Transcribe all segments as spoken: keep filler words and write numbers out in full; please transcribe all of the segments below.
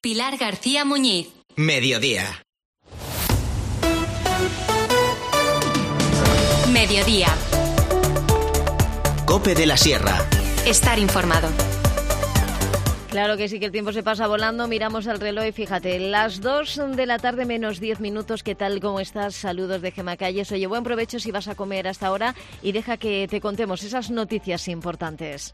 Pilar García Muñiz. Mediodía. Mediodía. COPE de la Sierra. Estar informado. Claro que sí, que el tiempo se pasa volando. Miramos el reloj y fíjate, las dos de la tarde menos diez minutos. ¿Qué tal? ¿Cómo estás? Saludos de Gemma Calles. Oye, buen provecho si vas a comer hasta ahora y deja que te contemos esas noticias importantes.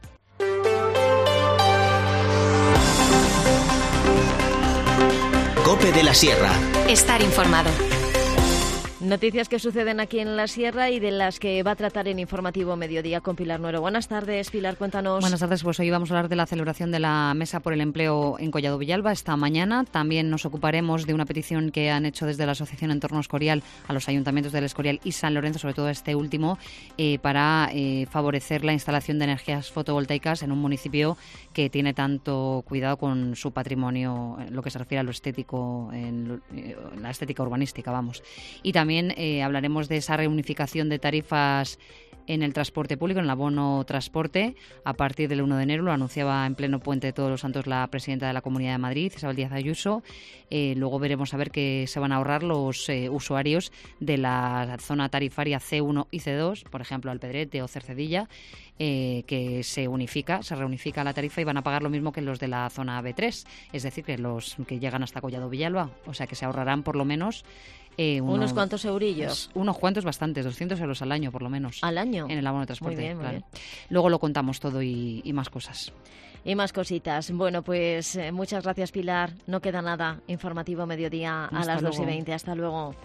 COPE de la Sierra. Estar informado. Noticias que suceden aquí en la Sierra y de las que va a tratar en Informativo Mediodía con Pilar Nuero. Buenas tardes, Pilar, cuéntanos. Buenas tardes, pues hoy vamos a hablar de la celebración de la Mesa por el Empleo en Collado Villalba esta mañana. También nos ocuparemos de una petición que han hecho desde la Asociación Entorno Escorial a los ayuntamientos del Escorial y San Lorenzo, sobre todo este último, eh, para eh, favorecer la instalación de energías fotovoltaicas en un municipio que tiene tanto cuidado con su patrimonio, en lo que se refiere a lo estético, en, lo, en la estética urbanística, vamos. Y también También eh, hablaremos de esa reunificación de tarifas en el transporte público, en el abono transporte, a partir del uno de enero. Lo anunciaba en pleno Puente de Todos los Santos la presidenta de la Comunidad de Madrid, Isabel Díaz Ayuso. Eh, luego veremos a ver qué se van a ahorrar los eh, usuarios de la zona tarifaria C uno y C dos, por ejemplo, Alpedrete o Cercedilla, eh, que se unifica, se reunifica la tarifa y van a pagar lo mismo que los de la zona B tres, es decir, que los que llegan hasta Collado Villalba. O sea, que se ahorrarán por lo menos Eh, uno, unos cuantos eurillos. Unos cuantos bastantes, doscientos euros al año por lo menos. ¿Al año? En el abono de transporte, muy bien, muy claro. bien. Luego lo contamos todo y, y más cosas. Y más cositas. Bueno, pues eh, muchas gracias, Pilar. No queda nada. Informativo Mediodía a Hasta las luego. dos y veinte. Hasta luego.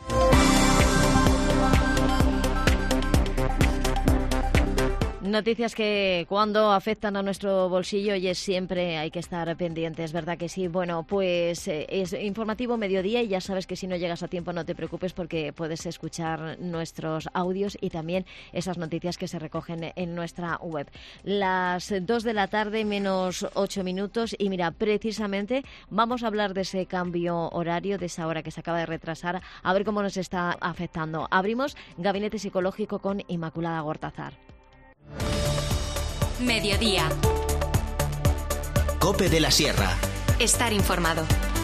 Noticias que cuando afectan a nuestro bolsillo y es siempre hay que estar pendientes, ¿verdad que sí? Bueno, pues eh, es Informativo Mediodía y ya sabes que si no llegas a tiempo no te preocupes porque puedes escuchar nuestros audios y también esas noticias que se recogen en nuestra web. Las dos de la tarde menos ocho minutos y mira, precisamente vamos a hablar de ese cambio horario, de esa hora que se acaba de retrasar, a ver cómo nos está afectando. Abrimos Gabinete Psicológico con Inmaculada Gortázar. Mediodía. COPE de la Sierra. Estar informado.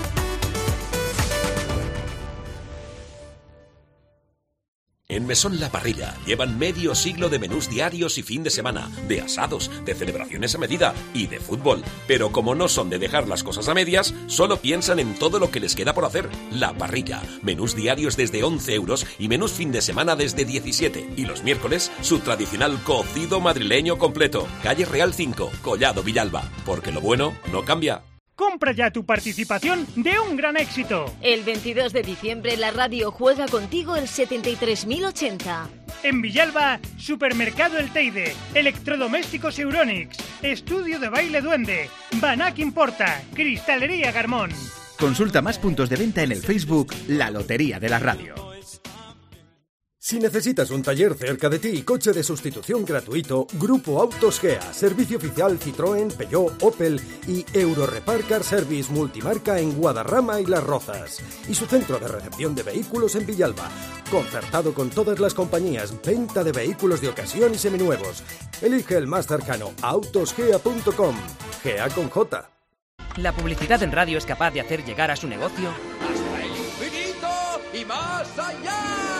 En Mesón La Parrilla llevan medio siglo de menús diarios y fin de semana, de asados, de celebraciones a medida y de fútbol. Pero como no son de dejar las cosas a medias, solo piensan en todo lo que les queda por hacer. La Parrilla, menús diarios desde once euros y menús fin de semana desde diecisiete. Y los miércoles, su tradicional cocido madrileño completo. Calle Real cinco, Collado Villalba. Porque lo bueno no cambia. Compra ya tu participación de un gran éxito. El veintidós de diciembre la radio juega contigo el setenta y tres mil ochenta. En Villalba, Supermercado El Teide, Electrodomésticos Euronics, Estudio de Baile Duende, Banac Importa, Cristalería Garmón. Consulta más puntos de venta en el Facebook La Lotería de la Radio. Si necesitas un taller cerca de ti y coche de sustitución gratuito, Grupo Autos Gea, servicio oficial Citroën, Peugeot, Opel y Eurorepar Car Service multimarca en Guadarrama y Las Rozas. Y su centro de recepción de vehículos en Villalba, concertado con todas las compañías, venta de vehículos de ocasión y seminuevos. Elige el más cercano, autosgea punto com. Gea con J. La publicidad en radio es capaz de hacer llegar a su negocio hasta el infinito y más allá.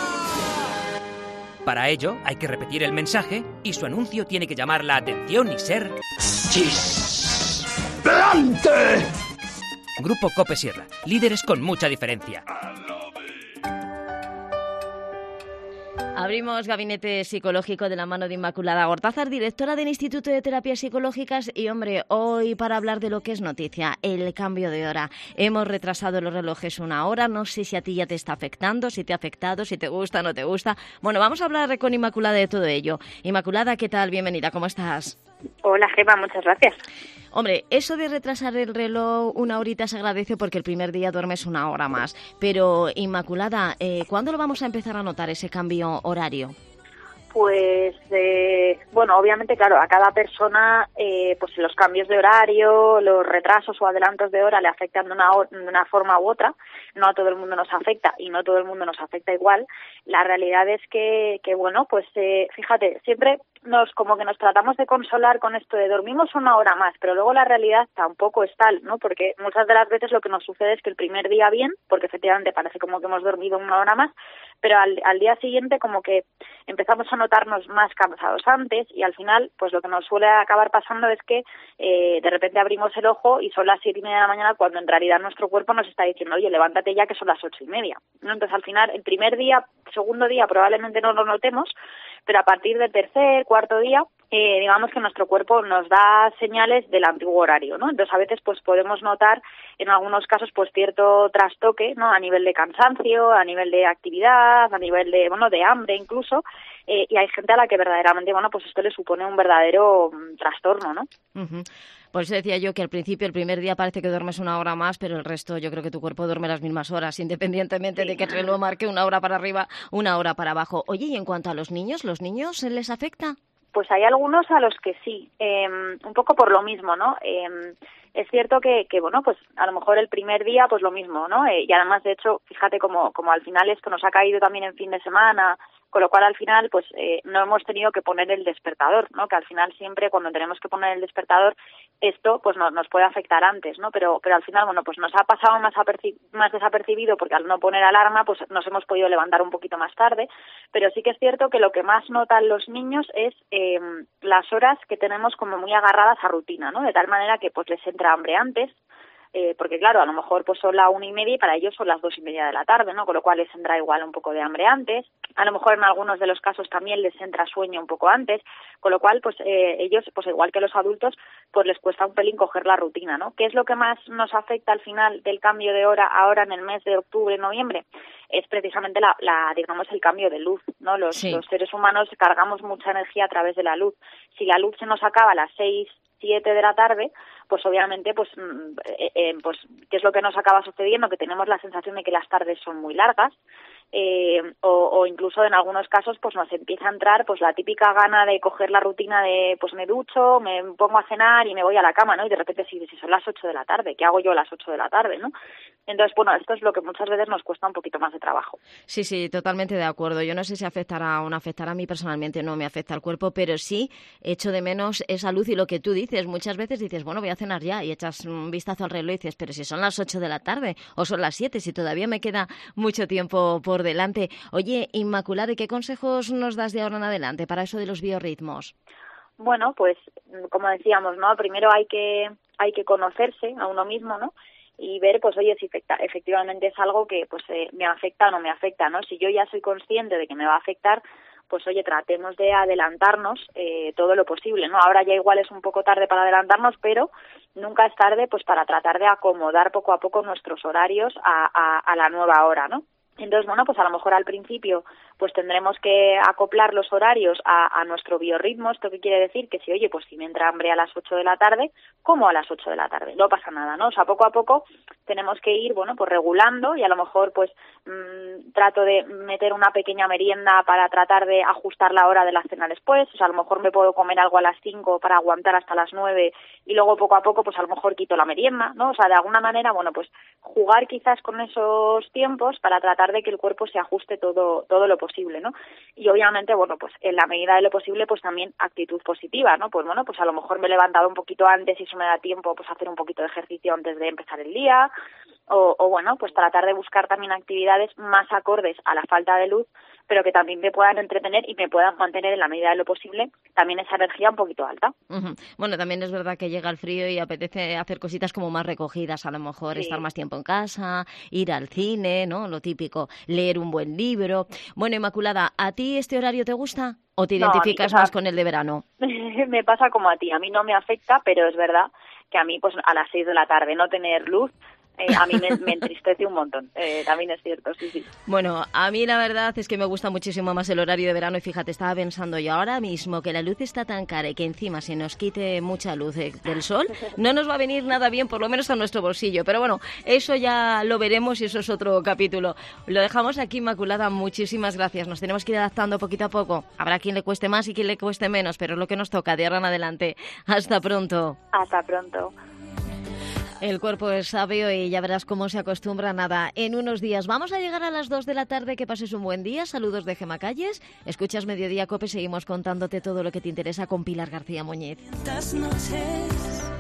Para ello, hay que repetir el mensaje y su anuncio tiene que llamar la atención y ser... ¡Plante! Grupo COPE Sierra, líderes con mucha diferencia. Abrimos Gabinete Psicológico de la mano de Inmaculada Gortázar, directora del Instituto de Terapias Psicológicas. Y, hombre, hoy para hablar de lo que es noticia, el cambio de hora. Hemos retrasado los relojes una hora. No sé si a ti ya te está afectando, si te ha afectado, si te gusta, no te gusta. Bueno, vamos a hablar con Inmaculada de todo ello. Inmaculada, ¿qué tal? Bienvenida, ¿cómo estás? Hola, Gemma, muchas gracias. Hombre, eso de retrasar el reloj una horita se agradece porque el primer día duermes una hora más. Pero, Inmaculada, eh, ¿cuándo lo vamos a empezar a notar ese cambio horario? Pues, eh, bueno, obviamente, claro, a cada persona, eh, pues los cambios de horario, los retrasos o adelantos de hora le afectan de una, de una forma u otra. No a todo el mundo nos afecta y no todo el mundo nos afecta igual. La realidad es que, que bueno, pues eh, fíjate, siempre nos como que nos tratamos de consolar con esto de dormimos una hora más, pero luego la realidad tampoco es tal, ¿no? Porque muchas de las veces lo que nos sucede es que el primer día bien, porque efectivamente parece como que hemos dormido una hora más, pero al, al día siguiente como que empezamos a notarnos más cansados antes y al final pues lo que nos suele acabar pasando es que eh, de repente abrimos el ojo y son las siete y media de la mañana cuando en realidad nuestro cuerpo nos está diciendo, oye, levántate ya que son las ocho y media, ¿no? Entonces al final el primer día, segundo día probablemente no lo notemos, pero a partir del tercer, cuarto día, eh, digamos que nuestro cuerpo nos da señales del antiguo horario, ¿no? Entonces a veces pues podemos notar en algunos casos pues cierto trastoque, ¿no? A nivel de cansancio, a nivel de actividad, a nivel de, bueno, de hambre incluso, eh, y hay gente a la que verdaderamente, bueno, pues esto le supone un verdadero um, trastorno, ¿no? Uh-huh. Por eso decía yo que al principio, el primer día parece que duermes una hora más, pero el resto yo creo que tu cuerpo duerme las mismas horas, independientemente sí. de que el reloj marque una hora para arriba, una hora para abajo. Oye, y en cuanto a los niños, ¿los niños les afecta? Pues hay algunos a los que sí, eh, un poco por lo mismo, ¿no? Eh, es cierto que, que, bueno, pues a lo mejor el primer día, pues lo mismo, ¿no? Eh, y además, de hecho, fíjate como, como al final esto nos ha caído también en fin de semana, con lo cual al final, pues eh, no hemos tenido que poner el despertador, ¿no? Que al final siempre cuando tenemos que poner el despertador, esto pues no, nos puede afectar antes, ¿no? Pero pero al final, bueno, pues nos ha pasado más, aperci- más desapercibido porque al no poner alarma, pues nos hemos podido levantar un poquito más tarde, pero sí que es cierto que lo que más notan los niños es eh, las horas que tenemos como muy agarradas a rutina, ¿no? De tal manera que pues les entra hambre antes, Eh, porque claro, a lo mejor pues son la una y media y para ellos son las dos y media de la tarde, ¿no? Con lo cual les entra igual un poco de hambre antes. A lo mejor en algunos de los casos también les entra sueño un poco antes, con lo cual pues eh, ellos, pues igual que los adultos, pues les cuesta un pelín coger la rutina, ¿no? ¿Qué es lo que más nos afecta al final del cambio de hora ahora en el mes de octubre, noviembre? Es precisamente la, la digamos, el cambio de luz, ¿no? Los, sí. los seres humanos cargamos mucha energía a través de la luz. Si la luz se nos acaba a las seis, siete de la tarde, pues obviamente, pues, eh, eh, pues, ¿qué es lo que nos acaba sucediendo? Que tenemos la sensación de que las tardes son muy largas, eh, o, o incluso en algunos casos, pues nos empieza a entrar, pues, la típica gana de coger la rutina de, pues, me ducho, me pongo a cenar y me voy a la cama, ¿no? Y de repente, si, si son las ocho de la tarde, ¿qué hago yo a las ocho de la tarde, no? Entonces, bueno, esto es lo que muchas veces nos cuesta un poquito más de trabajo. Sí, sí, totalmente de acuerdo. Yo no sé si afectará o no afectará a mí personalmente, no me afecta al cuerpo, pero sí echo de menos esa luz y lo que tú dices. Muchas veces dices, bueno, voy a cenar ya y echas un vistazo al reloj y dices, pero si son las ocho de la tarde o son las siete, si todavía me queda mucho tiempo por delante. Oye, Inmaculada, ¿qué consejos nos das de ahora en adelante para eso de los biorritmos? Bueno, pues como decíamos, ¿no? Primero hay que hay que conocerse a uno mismo, ¿no? Y ver, pues, oye, si efecta, efectivamente es algo que, pues, eh, me afecta o no me afecta, ¿no? Si yo ya soy consciente de que me va a afectar, pues, oye, tratemos de adelantarnos eh, todo lo posible, ¿no? Ahora ya igual es un poco tarde para adelantarnos, pero nunca es tarde, pues, para tratar de acomodar poco a poco nuestros horarios a, a, a la nueva hora, ¿no? Entonces, bueno, pues a lo mejor al principio pues tendremos que acoplar los horarios a, a nuestro biorritmo. ¿Esto qué quiere decir? Que si, oye, pues si me entra hambre a las ocho de la tarde, como a las ocho de la tarde, no pasa nada, ¿no? O sea, poco a poco tenemos que ir, bueno, pues regulando y a lo mejor pues mmm, trato de meter una pequeña merienda para tratar de ajustar la hora de la cena después. O sea, a lo mejor me puedo comer algo a las cinco para aguantar hasta las nueve y luego poco a poco pues a lo mejor quito la merienda, ¿no? O sea, de alguna manera, bueno, pues jugar quizás con esos tiempos para tratar de que el cuerpo se ajuste todo todo lo posible, ¿no? Y obviamente, bueno, pues en la medida de lo posible, pues también actitud positiva, ¿no? Pues bueno, pues a lo mejor me he levantado un poquito antes y eso me da tiempo, pues hacer un poquito de ejercicio antes de empezar el día, o, o bueno, pues tratar de buscar también actividades más acordes a la falta de luz, pero que también me puedan entretener y me puedan mantener en la medida de lo posible también esa energía un poquito alta. Uh-huh. Bueno, también es verdad que llega el frío y apetece hacer cositas como más recogidas, a lo mejor sí. Estar más tiempo en casa, ir al cine, ¿no? Lo típico, leer un buen libro. Bueno, Inmaculada, ¿a ti este horario te gusta o te identificas no, mí, o sea, más con el de verano? Me pasa como a ti, a mí no me afecta, pero es verdad que a mí pues a las seis de la tarde no tener luz, Eh, a mí me, me entristece un montón, eh, también es cierto, sí, sí. Bueno, a mí la verdad es que me gusta muchísimo más el horario de verano y fíjate, estaba pensando yo ahora mismo que la luz está tan cara y que encima se nos quite mucha luz eh, del sol, no nos va a venir nada bien, por lo menos a nuestro bolsillo, pero bueno, eso ya lo veremos y eso es otro capítulo. Lo dejamos aquí, Inmaculada, muchísimas gracias, nos tenemos que ir adaptando poquito a poco, habrá quien le cueste más y quien le cueste menos, pero es lo que nos toca de ahora en adelante. Hasta pronto. Hasta pronto. El cuerpo es sabio y ya verás cómo se acostumbra. Nada, en unos días vamos a llegar a las dos de la tarde. Que pases un buen día. Saludos de Gemma Calles. Escuchas Mediodía Cope. Seguimos contándote todo lo que te interesa con Pilar García Muñiz. Estas noches